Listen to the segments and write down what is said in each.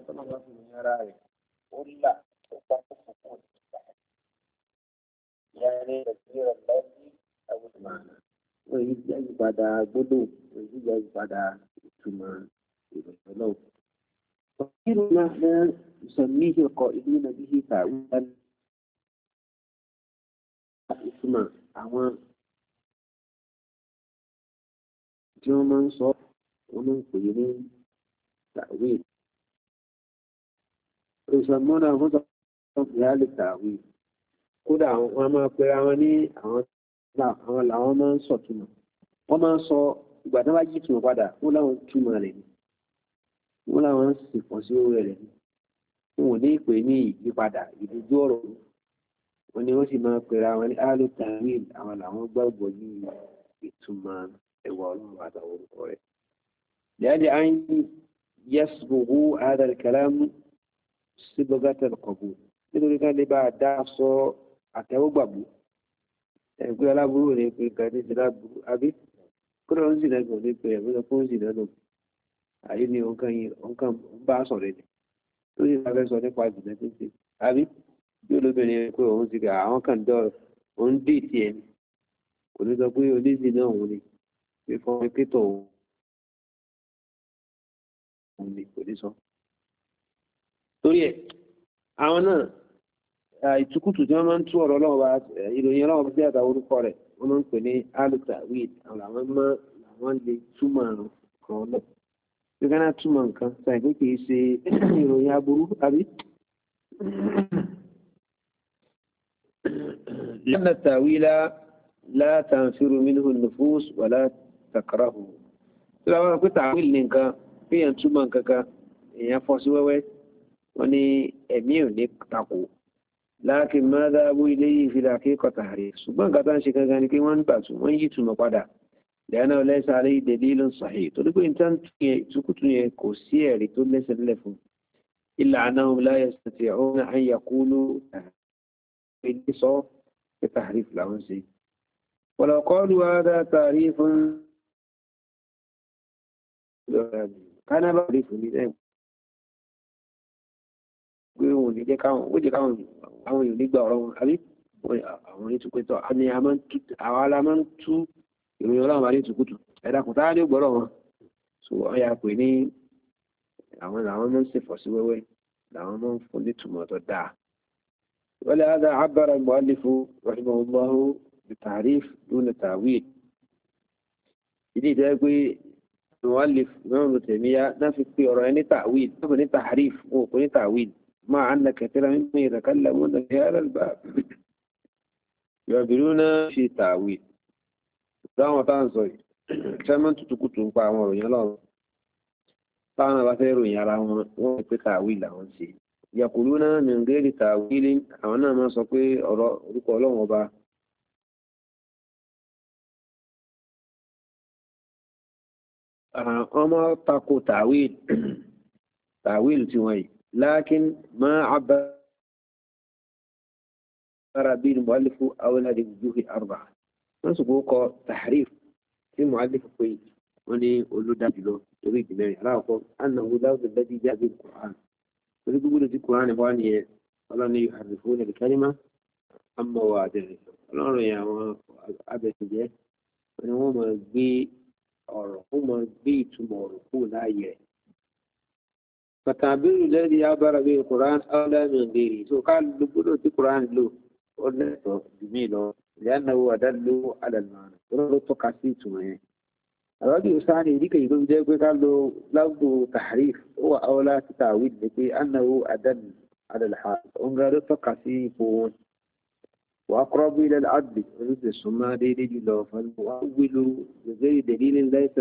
tọ́nà bá fi ní ara rẹ̀ ó là ó pa kókò kó nípa ìyá ní nàìjíríà lọ́sí àwùjọ wọ́n yìí jẹ́ ìpadà gbọ́dọ̀ wọ́n yìí jẹ́ ìpadà ìtumọ̀ ìròyìn náà. وكثير ما يسميه القائلين به تعويلا اسمع àwọn tí wọ́n máa ń sọ wọ́n máa ń pè ní تعويل يسمون أنفسهم بهذا التعويل kódà wọ́n máa pe àwọn ní àwọn làwọn máa ń sọ túmọ̀ wọ́n máa ń sọ ìgbà tí wọ́n bá yí túmọ̀ padà wọ́n láwọn túmọ̀ rẹ̀ ni wọ́n láwọn sì pọ̀ sí owó rẹ̀ ni wọn ò ní ìpè ní ìyípadà ìdójú ọ̀rọ̀ wọn ni wọ́n sì máa pera wọn ní alu tawil àwọn làwọn gbàgbọ́ ní ìtumọ̀ ẹ̀wà ọlọ́run àtàwọn orúkọ rẹ̀. لأجل أن يصبغ هذا الكلام صبغة القبول nítorí ká lè bá a dá sọ àtẹ́wọ́gbàgbó ẹ̀gbẹ́ aláburú ní pé gàdé ti láburú àbí kódà ó ń sì lẹ́gbọ̀n ní pé ẹ̀gbẹ́ tó ń sì lẹ́nu àyè ni òǹkà ń bá sọ̀rọ̀ ẹ̀dẹ̀ tó sì máa fẹ́ sọ nípa ìbùdó tó ṣe àbí bí olóbìnrin pé òun ti gà àwọn kan dọ̀ òun dé tiẹ̀ ni kò ní sọ pé oníṣìí náà òun ni pé fọ́n pétọ̀ òun ni kò ní sọ. torí ẹ̀ àwọn náà ìtukùtù tí wọ́n máa ń tú ọ̀rọ̀ ọlọ́run bá ìròyìn ọlọ́run bí àtàwọn orúkọ rẹ̀ wọ́n máa ń pè ní alutawid àwọn lè túmọ̀ kan náà bí ká náà túmọ̀ nǹkan sáì pé kì í ṣe ìròyìn aburú àbí. لأن التأويل لا تنفر منه النفوس ولا تكرهه. لو أنا تأويل nǹkan bí yẹn túmọ̀ nǹkan kan èèyàn fọ́ sí wẹ́wẹ́ wọ́n ní ẹ̀mí ò ní takò láàkì máa dáàbò ilé yìí fi dàkí kọtàrí ṣùgbọ́n nǹkan tó ń ṣe gangan ni pé wọ́n ń gbà tún wọ́n yí túmọ̀ padà lẹ́yìn náà lẹ́sà alẹ́ dalilun sahih torí pé nǹkan ìtukùtù yẹn kò sí ẹ̀rí tó lẹ́sẹ̀ lẹ̀ fún illa annahum la yastati'una an yaqulu èdè sọ pé tahrif làwọn ṣe. walau qalu hadha tahrifun kánà bá rí fún mi lẹ́yìn pé òun ní jẹ́ káwọn ó jẹ́ káwọn àwọn èèyàn nígbà ọ̀rọ̀ wọn àbí àwọn onítùpẹ́tọ̀ àni àwọn alá máa ń tú ìròyìn ọlọ́run bá ní ìtukùtù ẹ̀dá kò táá ní gbọ́rọ̀ wọn so wọ́n yà pé ní àwọn làwọn máa ń ṣèfọ̀ sí wẹ́wẹ́ làwọn máa ń fún nítumọ̀ tó dáa. ولهذا عبر المؤلف رحمه الله بالتعريف دون التعويل. ìdí ìjẹ́ pé المؤلف إمام ابن تيمية نفي في أراني تعويل نفي تحريف وقني تعويل مع أن كثيرا ممن يتكلمون في هذا الباب يعبرون في تعويل دعوة تنصي كما تتكتون فعمروا يلا طعنا بثيروا يراهم وفي تعويل لهم شيء يقولون من غير تعويل أنا ما سقي أرقى لهم وبا أما تقو تعويل تيوي لكن ما عبر به المؤلف أولى لوجوه أربعة نسبوق تحريف في المؤلف كويس وني أولو دابلو تريد مني أراكم أنه لفظ الذي جاء به القرآن ويقول في القرآن واني الله يحرفون الكلمة عن مواضعه الله يا أبا سجاه ونهم بي ọ̀rọ̀ ó mọ gbé ìtumọ̀ ọ̀rọ̀ kú láàyè rẹ̀. Fàtàbírù lẹ́dí abára bíi Quran ọ̀làmì ìgbèrè tó ká ló gbọ́dọ̀ tí Quran lò ó lẹ́tọ̀ọ́ jù mí lọ ìyánáwó àdálò àdàlùmọ̀ràn tó ló tọ́ka sí ìtumọ̀ yẹn. Àwájú sáni ìdíkẹ̀ yìí ló jẹ́ pé ká lo lágbo tahrif ó wà áwọ́lá ti tàwí ní pé ànáwó àdàlùhà ó ń ga ló tọ́ka sí ipò wọn. وأقرب إلى العدل ورد السماء دي جلو فالمؤول بغير دليل ليس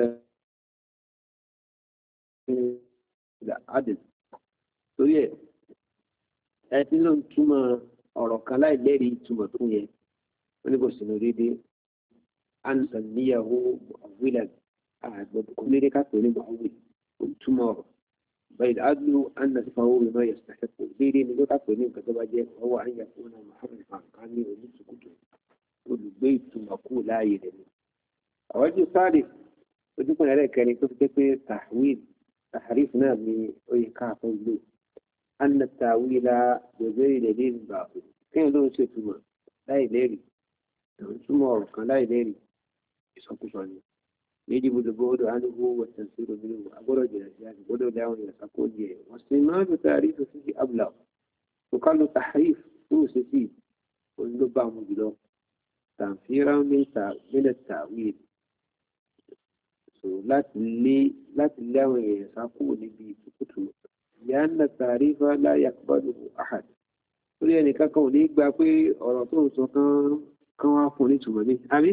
العدل torí ẹ̀ ẹtí ló ń túmọ̀ ọ̀rọ̀ kan láì lẹ́rìí túmọ̀ tó yẹ wọ́n ní kò sí ní dédé ansan níyàwó àwílẹ̀ àgbẹ̀bùkú lédè kápẹ́ ní màwí kò túmọ̀ ọ̀rọ̀ báyìí adúlù anasifawo mi máa yẹ sàkẹ́kù dédé ní ló kápẹ́ ní nǹkan tó bá jẹ́ ọwọ́ àyàfó náà muhammed fankan ní oníṣùkùtù olùgbé ìtumọ̀ kú láàyè rẹ̀ ni. àwọn jù sáré ojúkùn ẹ̀rẹ́ kẹrin tó fi jẹ́ pé tahrif náà ni ó yẹ káàkó lò أن التأويل بغير دليل باطل كان لون شتما لا يدري ثم كان لا يدري يسقطني يجب البعد عنه والتنفير منه أقول جلسات بدو داون يسقط به واستعمال تعريف فيه أبلغ وقال له تحريف فوسسي والنبع مجلو تنفيرا من التأويل لا تلاوي يسقط به سقطه لأن التعريف لا يقبله أحد torí ẹnìkan kan ò ní gba pé ọ̀rọ̀ tó ń sọ kan wá fún nítumọ̀ ní àmì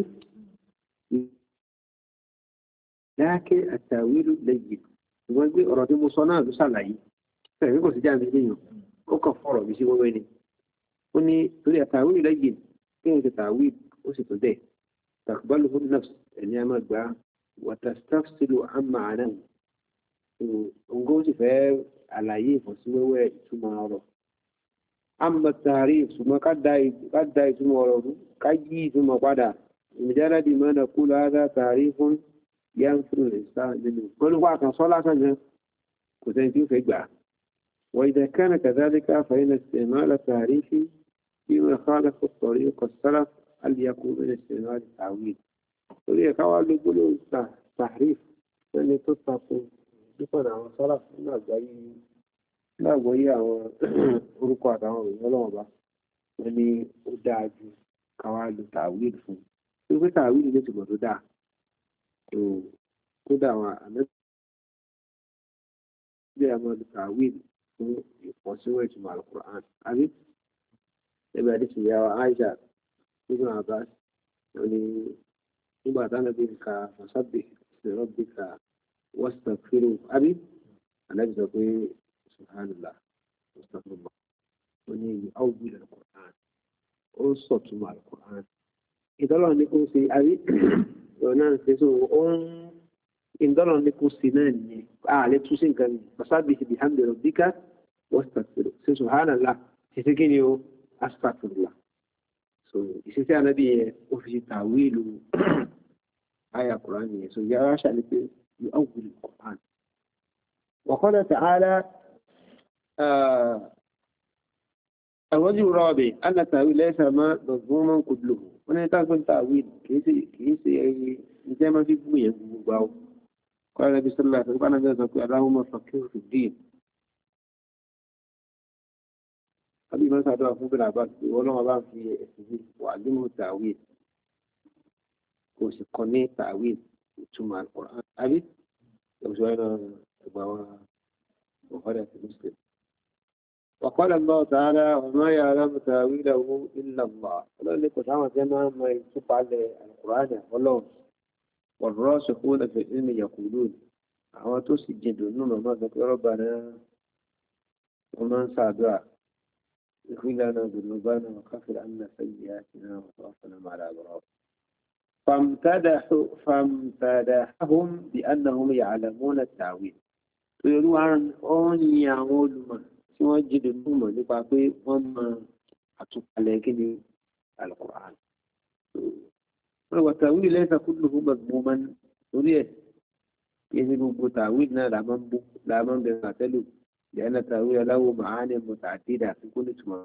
láàkẹ́ àtàwílù lẹ́yìn ṣùgbọ́n pé ọ̀rọ̀ tí mo sọ náà ló ṣàlàyé fẹ̀rẹ̀ kò sí jáde léèyàn ó kàn fọ̀rọ̀ mi sí wẹ́wẹ́ ni ó ní torí àtàwílù lẹ́yìn kí n ti tàwílù ó sì tó dẹ̀ tàkùbálù fún nọ́ọ̀sì ẹ̀ní a máa gbà wàtàstàfsílù àmà àná òǹgó sì fẹ́ àlàyé ìfọ̀síwẹ́wẹ́ ìtumọ̀ ọ̀rọ̀ أما التعريف ثم قد ثم كي ثم قد مجرد ما نقول هذا تعريف ينفر الإنسان منه كل واحد صلاة كتنتين في إجبع وإذا كان كذلك فإن استعمال التعريف فيما خالف الطريق السلف هل يكون من استعمال التعويل وليه قال يقولوا تحريف لأن تطلق يكون عن صلاة الناس láàgbọ́ yí àwọn orúkọ àtàwọn òyìn ọlọ́wọ́n bá wọ́n ní ó dáa ju káwá lu tàwíìlì fún un pé tàwíìlì ló ti mọ̀ tó dáa tó dá àwọn àmẹ́bí àmọ́ lu tàwíìlì fún ìfọ̀síwẹ̀ ìtumọ̀ Al-Qur'an àbí ẹgbẹ́ àdìsí ìyá wa Aisha nínú Abbas wọ́n ní nígbà táwọn bí ka fasabbih bi rabbika wastaghfirhu àbí àlẹ́ sọ pé سبحان الله واستغفر الله وني أول القرآن أوصت مع القرآن إذا الله نكون سي أبي ونان سيسو إن الله نكون سناني لتوسين كان فسبح بحمد ربك واستغفره سبحان الله تسكيني أستغفر الله إسيسي النبي وفي تأويل آية قرآنية يا راشا يؤول القرآن وقال تعالى الوجه الرابع أن التأويل ليس ما مضموما كله هنا يتعلم تأويل كيسي زي ما في بوية باو قال النبي صلى الله عليه وسلم اللهم فقهه في الدين أبي ما سأدعى فوق العباس ولو ما بان في السجين وعلمه التأويل وسقني تأويل ثم القرآن أبي لو سؤالنا وقال في مسلم وقال الله تعالى وما يعلم تاويله الا الله قال لك تعالى كما ما يشوف على القران والله والراسخون في العلم يقولون او تسجدون ما ذكر ربنا ومن سعدوا اغفر لنا ذنوبنا وكفر عنا سيئاتنا وتوفنا مع الابرار فامتدحهم بانهم يعلمون التاويل يقولون ان يعلمون tí wọ́n jí dùnú mọ̀ nípa pé wọ́n mọ àtúpalẹ̀ kí ni Al-Qur'an. wọ́n wà tàwílì lẹ́sà kúlù fún gbàgbọ́n torí ẹ̀ kí ní gbogbo tàwílì náà làmọ́ ń bẹ̀rẹ̀ àtẹ́lù lẹ́nà tàwílì aláwọ̀ màánì muta'addida àti kó ní túmọ̀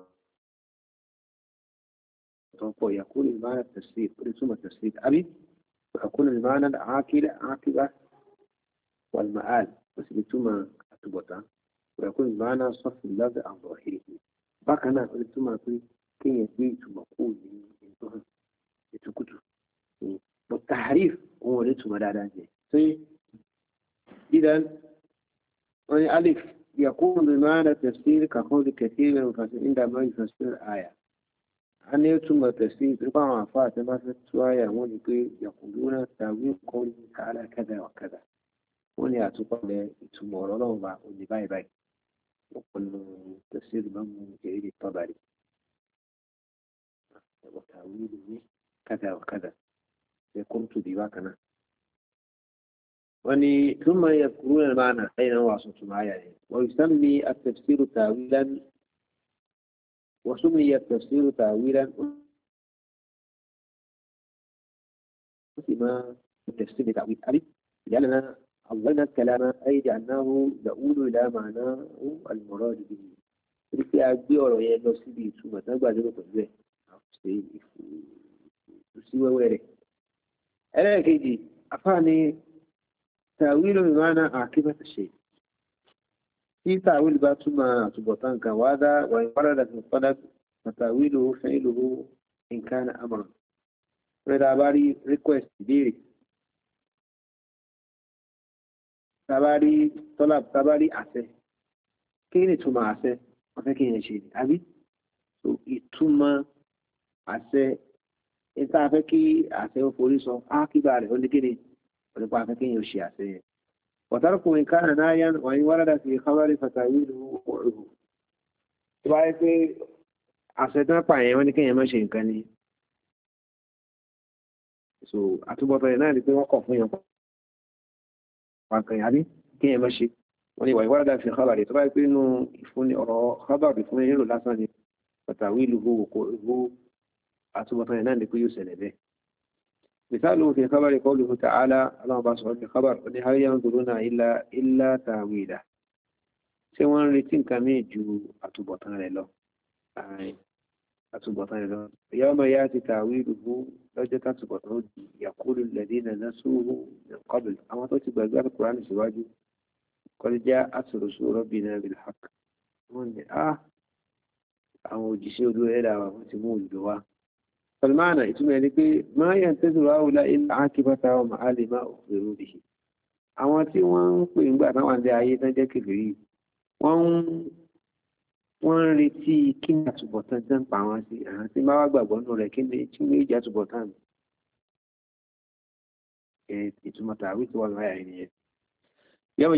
tó pọ̀ yakunu al-ma'na at-tafsir kó ní túmọ̀ tafsir àbí yakunu al-ma'na al-aqiba wal-ma'al kó sì ní túmọ̀ àtúbọ̀tán. ويكون المعنى صرف اللفظ عن ظاهره بكنا قلت ما في كي يبيت مقول انتهى يتكتب والتحريف هو لتم لا إذا ألف يكون بمعنى تفسير كقول كثير من المفسرين عندما يفسر الآية أن يتم التفسير طبعا فاتما في السوايا يقولون تأويل قوله تعالى كذا وكذا ونعتقد يتم الله ونباي باي وكل تفسير من جرير الطبري وتأويله كذا وكذا قلت بواكنا ثم يذكرون المعنى أين وصلت معي ويسمي التفسير تأويلا وسمي التفسير تأويلا ما التفسير تأويل ألف لأننا أولنا الكلام أي جعلناه يؤول إلى معناه المراد به wípé a gbé ọ̀rọ̀ yẹn lọ síbi ìtumọ̀ tó gbà lérò pẹ̀lú ẹ̀ ṣe ìfúsíwẹ́wẹ́ rẹ̀. ẹlẹ́ẹ̀kejì afáàní tàwílù ìmánà àkíbàtà ṣe tí tàwílù bá túmọ̀ àtúbọ̀tán nǹkan wádá wà ìwárádà tó padà tàwílù fẹ́ìlù nǹkan àmọ̀ràn rẹ̀ dábárí request ìbéèrè tabari tọ́lá tabari àṣẹ kí ni ìtumọ̀ àṣẹ wọ́n fẹ́ kí yẹn ṣe ni àbí so ìtumọ̀ àṣẹ ìta fẹ́ kí àṣẹ ó forí sọ ákíbà rẹ̀ ó ní kéde nípa fẹ́ kí yẹn ṣe àṣẹ yẹn wọ̀tárùkù nǹkan náà yá wọ́n wára dà sí kábàárì fàtàwí ìlú ọ̀rọ̀ tó bá yẹ pé àṣẹ tán pààyàn wọ́n ní kí yẹn má ṣe nǹkan ni so àtúbọ̀tán yẹn náà ni pé wọ́n kọ̀ fún yẹn pàǹkan yàrí kí ẹ má ṣe wọ́n ni wà ìwádà fi khabari tó bá pé inú ìfúnni ọ̀rọ̀ khabari fún ẹ̀rọ lásán ni pàtàwí ìlú gbogbo àtúbọ̀tán náà ni pé yóò ṣẹlẹ̀ bẹ́ẹ̀. مثاله في خبر قوله تعالى اللهم بارك في خبر هل ينظرون إلا تأويله ṣé wọ́n ń retí nǹkan míì ju àtúbọ̀tán rẹ̀ lọ àtúbọ̀tán rẹ̀ lọ يوم يأتي تأويله lọ́jọ́ tàtúbọ̀tán ó di يقول الذين نسوه من قبل àwọn tó ti gbàgbé Al-Qur'an síwájú قد جاءت رسل ربنا بالحق wọ́n ní àwọn òjíṣẹ́ olú ẹ̀dà wọn ti mú òjò wá فالمعنى ìtumọ̀ ẹni pé ما ينتظر هؤلاء إلا عاقبة ومآل ما أخبروا به àwọn tí wọ́n ń pè ńgbà táwọn àndẹ ayé tán jẹ́ kèfèrí wọ́n ń retí kí ní àtúbọ̀tán tán pa wọn sí àwọn tí máa wá gbàgbọ́ nù rẹ̀ kí ní tí méjì àtúbọ̀tán ìtumọ̀ tàbí tí wọ́n láyà ènìyàn يوم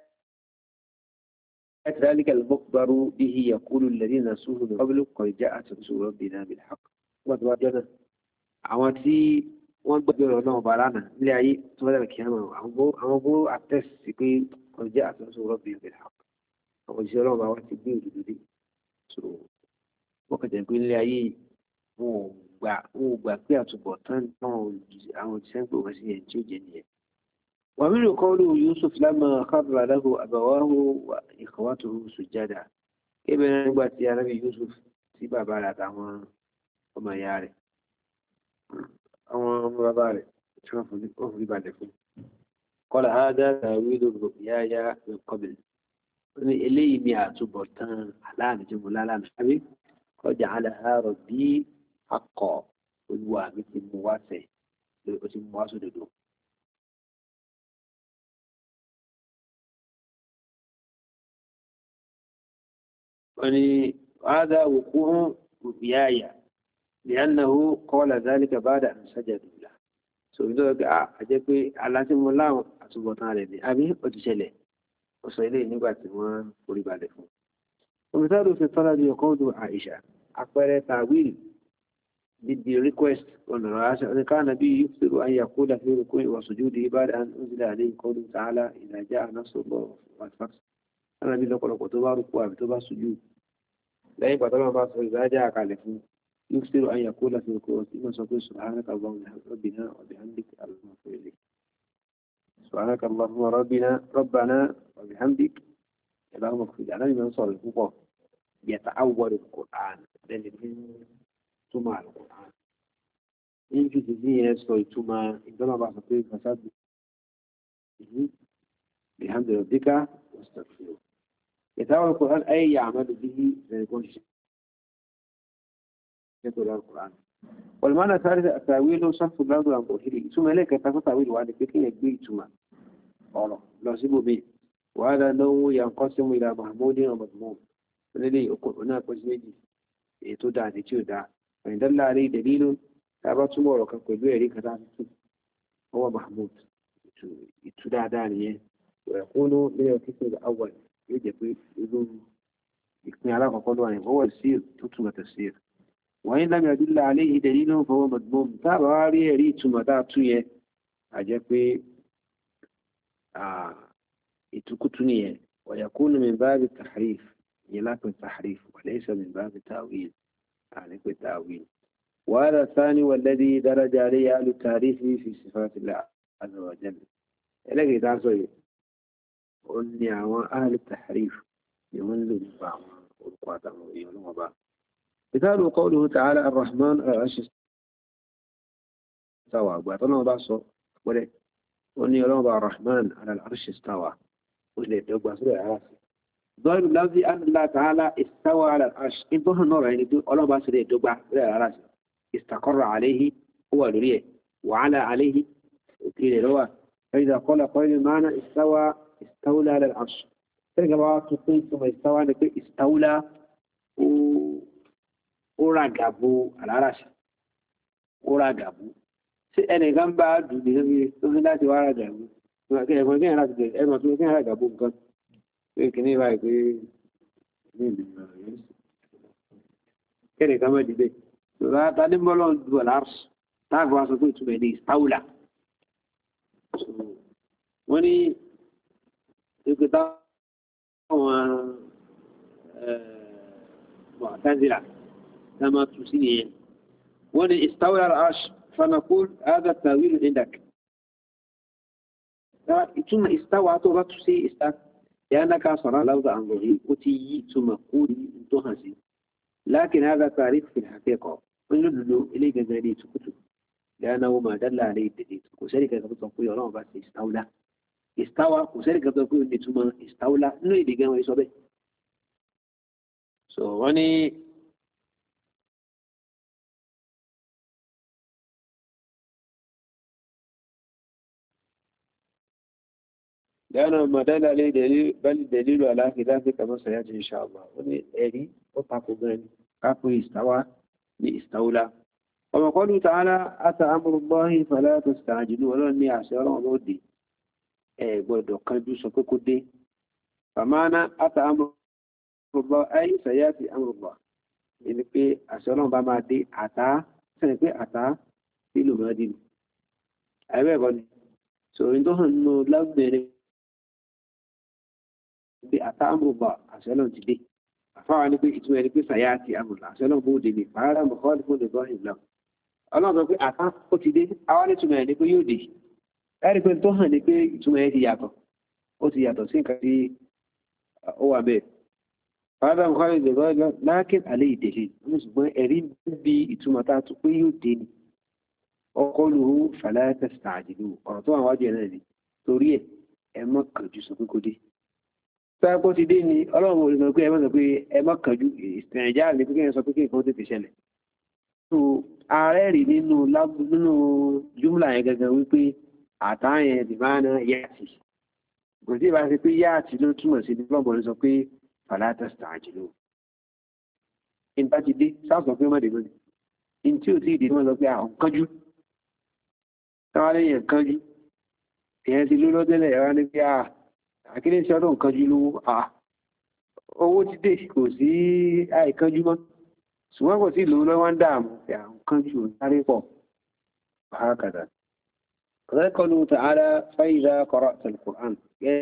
يأتي ذلك المخبر به يقول الذين نسوه من قبل قد جاءت رسل ربنا بالحق wọ́n ti wá jọ́nà àwọn tí wọ́n gbọ́dọ̀ ọ̀rọ̀ náà bá lánàá nílé ayé tó bá kí àwọn bó àtẹ́sì sí pé qad ja'at rusul rabbina bil haqq àwọn òṣìṣẹ́ ọlọ́run bá wá ti gbé òdodo dé so wọ́n kàn pé nílé ayé wọn ò gbà pé àtúbọ̀tán àwọn òṣìṣẹ́ ń pè wọ́n sí ẹni tí ó jẹ nìyẹn. ومنه قوله يوسف لما خر له أبواه وإخوته سجدا ابن نبات يا نبي يوسف سيبا بالات ọmọ ìyá rẹ̀ àwọn ọmọ bàbá rẹ̀ tí wọ́n fi balẹ̀ fún قال هذا تأويل رؤياي من قبل ní eléyìí ni àtúbọ̀tán aláàmì tí mo lálàmì àbí قد جعلها ربي حقا olúwa mi ti mú wá sẹ̀ ó ti mú wá sódodo. wọ́n ní هذا وقوع رؤياي لأنه قال ذلك بعد أن سجدوا له so ido ga aje pé aláti mo láwọn àtúbọ̀tán rẹ̀ ni àbí ó ti ṣẹlẹ̀ ó sọ ilé nígbà tí wọ́n forí balẹ̀ fún ومثال في الطلب يقول عائشة àpẹẹrẹ tawil the request on رأس أن كان النبي يكثر أن يقول في ركوعه وسجوده بعد أن أنزل عليه قوله تعالى إذا جاء نصر الله والفتح أنا بي لقد قلت ركوع بتبع سجود لا يبقى طبعا إذا جاء على فيه يكثر أن يقول في القرآن إما سقول سبحانك اللهم ربنا وبحمدك اللهم اغفر لي سبحانك اللهم ربنا وبحمدك اللهم اغفر لي أنا من صار الفقه يتعود القرآن لأن من سمع القرآن إن في تزيين يسوي ثم عندما بعث في فساد بحمد ربك واستغفره يتعود القرآن أي يعمل به فيكون القرآن والمعنى الثالث التأويل صرف اللفظ عن ظاهره ثم إليك تأويل وعلى فكرة يكبير ثم الله لا سيبه به وهذا نوع ينقسم إلى محمود ومذموم الذي يقول هناك وزيجي يتدعى نتيودع فإن دل عليه دليل تابعت سموه كل بيري كذلك هو محمود يتدعى دانيه ويكون من القسم الأول يجب يكون علاقة قدوانه هو السير تتم تفسير وإن لم يدل عليه دليل فهو مذموم تابع عليه ريت مداتوية أجابي يتكتنية ويكون من باب التحريف يلاك التحريف وليس من باب التأويل يعني التأويل وهذا الثاني والذي درج عليه أهل التعريف في صفات الله عز وجل إليك تعصي قلني أهل التحريف يمنوا بعض orúkọ àtàwọn èèyàn ọlọ́run ọba. مثال قوله تعالى الرحمن على العرش استوى أبواتنا باسو ولي وني يلوم الرحمن على العرش استوى ولي تبقى سورة العرش ظاهر اللفظ أن الله تعالى استوى على العرش انتهى النور يعني الله باسو تبقى سورة العرش استقر عليه هو لريه وعلى عليه وكيل هو فإذا قال قائل معنى استولى على العرش تلقى بقى تقول ثم استوى نقول استولى ó ràgàbò àláràṣà ó ràgàbò ṣé ẹnìkan bá dùn ní lórí láti wá ràgàbò ẹ̀gbọ́n kí ẹ̀rọ àti ẹ̀gbọ́n tó kí ẹ̀rọ ràgàbò nǹkan pé kìíní báyìí pé ní ìlú ìrìn kẹ́nìkan mọ́ dìde ṣùgbọ́n ta ní mọ́lọ́ ń du àláràṣà táàbù wa sọ pé ìtumọ̀ ní ìstáwùlà wọ́n ní ìpè táwọn mọ̀tánzìlà كما تسيني وإن استولى على العرش فنقول هذا التأويل عندك ثم استوى تغطسي استوى لأنك صرا لوضع عن ظهير وتي ثم قولي انتهزي لكن هذا تعريف في الحقيقة ونلل إليك ذلك كتب لأنه ما دل عليه الدليل وسألك تقول يا رب بس استوى وسألك تقول إن ثم استولى إنه يدي كما يصبه واني لأنه ما دل عليه دليل بل دليل على خلافه كما سيأتي إن شاء الله وني وطاقوا غني كافو استوى لاستولى وما قوله تعالى أتى أمر الله فلا تستعجلوا ولو أني أعسر ودي بودو كنجو سكوكو دي فمعنى أتى أمر الله أي سيأتي أمر الله يعني في أعسر بما دي أتى سنكي أتى في لمدين أيوة قولي إنتو هنو لابنين bí ata amúrùbá àṣẹlọ́n ti dé àfáwà ní pé ìtumọ̀ ẹni pé sàyáàtì amúrùbá àṣẹlọ́n bó dé ní fàárà mọ̀kọ́lù fún ìbọn ìlà ọlọ́run sọ pé àtá ó ti dé àwọn ní ìtumọ̀ ẹni pé yóò dé ẹ̀rí pé tó hàn ní pé ìtumọ̀ ẹ ti yàtọ̀ ó ti yàtọ̀ sí nǹkan tí ó wà bẹ́ẹ̀ fàárà mọ̀kọ́lù ìbọn ìlà lákìn àlẹ́ ìdèlè wọn ṣùgbọ́n ẹ̀rí bí ìtumọ̀ tá a tún pé yóò dé ni ọkọ̀ lùhú fàlẹ́ tẹ̀sítà àjìlú ọ̀rọ̀ tó wà wájú ẹ̀ náà ni torí ẹ̀ mọ́ kànjú sọ pé kó dé tọ́ẹ̀kọ́ ti dé ní ọlọ́run olùsọ pé ẹmọ́ sọ pé ẹmọ́ kànjú ìsìnàìjá lè pé kí ẹ sọ pé kí nǹkan tètè ṣẹlẹ̀ so ààrẹ rí nínú júmùlà yẹn gangan wípé àtàyẹn dìmánà yáàtì kò sí ìbá ṣe pé yáàtì ló túmọ̀ sí ní ọlọ́run sọ pé fàlátàsítà àjìlò ìta ti dé sáàsọ pé mọ́dé mọ́dé in tí ò tí ìdí wọ́n sọ pé àwọn kánjú táwọn lẹ́yìn kánjú ìyẹn ti lóló tẹ́lẹ̀ ẹ̀rọ ní pé àkíní sí ọdún kanjú lówó owó ti dé kò sí àìkanjú mọ́ ṣùgbọ́n kò sí lówó lọ́wọ́ ń dààmú àwọn kanjú sáré pọ̀ هكذا كذلك قوله تعالى فإذا قرأت القرآن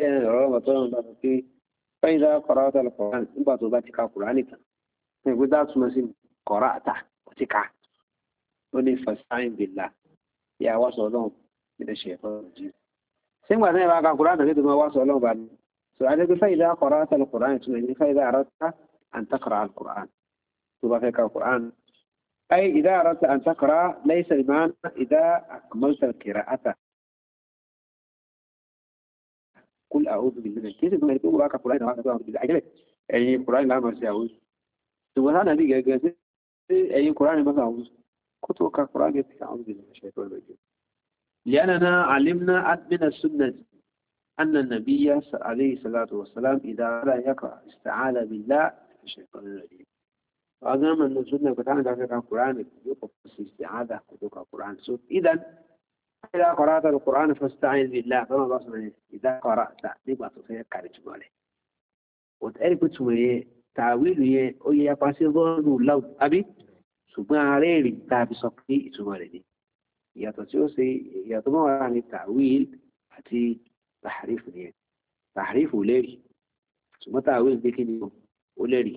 فإذا قرأت القرآن nígbà tó bá ti ka Kùránì tán ẹgbẹ́ dáàtúmọ̀ sí قرأت ti ka ó ní فاستعن بالله yà wá sọ lọ́wọ́ من الشيطان الرجيم سمع ذلك بعد القرآن تجد ما وصل له بعد سؤالك فإذا قرأت القرآن تعني فإذا أردت أن تقرأ القرآن تبقى فيك القرآن أي إذا أردت أن تقرأ ليس المعنى إذا أكملت القراءة قل أعوذ بالله كيف ما يقول لك القرآن أعوذ بالله أجل أي القرآن لا مرسي أعوذ ثم هذا نبي أي القرآن ما أعوذ كتبك القرآن أعوذ بالله الشيطان الرجيم لأننا علمنا من السنة أن النبي عليه الصلاة والسلام إذا أراد يقرأ استعاذ بالله من الشيطان الرجيم وأظن أن السنة كتابة في القرآن يقف استعاذة كتابة القرآن إذا إذا قرأت القرآن فاستعين بالله فما الله سبحانه إذا قرأت نبقى تصير كارج ماله وتعرف تسميه تعويله ويقاسي ظن لو أبي سبحانه عليه تابي صفي تسميه yàtọ̀ tí ó ṣe ìyàtọ̀ mọ́ wà ní tàwíl àti tàhrífù ní ẹ̀ tàhrífù lẹ́rì ṣùgbọ́n tàwíl pé kí ni ó lẹ́rì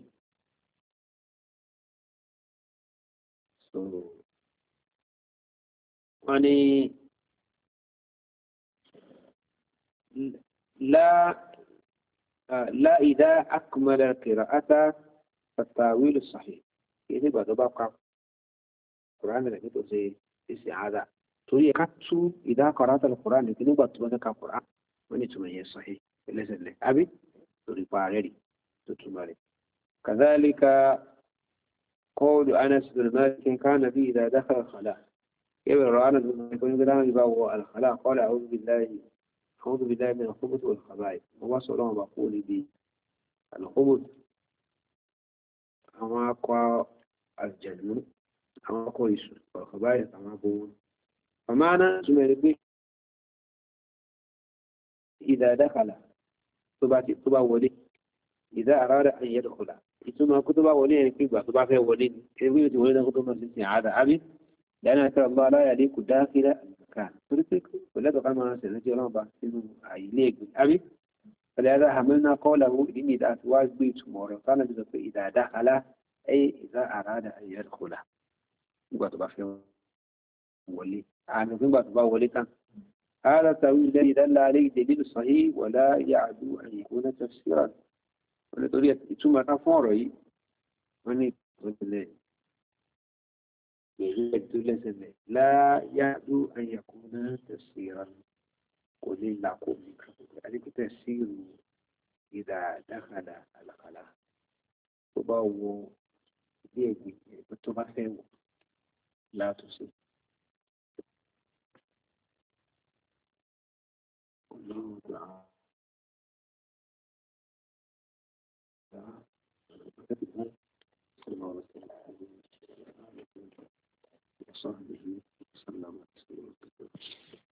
wọ́n ní la idha akmala qira'ata فالتأويل الصحيح يجب أن تبقى القرآن الذي تسي استعاذة تريد كتو إذا قرأت القرآن لكن يبقى تبقى القرآن ونتمنى صحيح ليس لك أبي تريد باريري تتمنى كذلك قول أنس بن مالك كان به إذا دخل الخلاء كيف رأى أنس بن مالك يقول يبقى الخلاء قال أعوذ بالله من الخبث والخبائث ووصل لهم بقول بي الخبث أما أقوى الجنة أما أقوى يسوع والخبائث أما أقوى فمعنى سمع إذا دخل تبا ولي إذا أراد أن يدخل ثم كتب ولي كيف تبا في ولي كيف ولي كتب مسجد هذا أبي لأن أكثر الله لا يليق داخل المكان تريد ولا تقام على سنة الله بحثه يليق أبي فلهذا حملنا قوله إن إذا أتواج بيت مورا كان بذلك إذا دخل أي إذا أراد أن يدخل يبقى تبا في ولي أنا ثم تبا ولي كان هذا التأويل الذي دل عليه دليل صحيح ولا يعدو أن يكون تفسيرا ونتوري ثم تفوري لا يعدو أن يكون تفسيرا قل لكم ذلك تفسير إذا دخل الخلاء تباو بيجي تباو لا تصيب الله تعالى وصحبه وسلم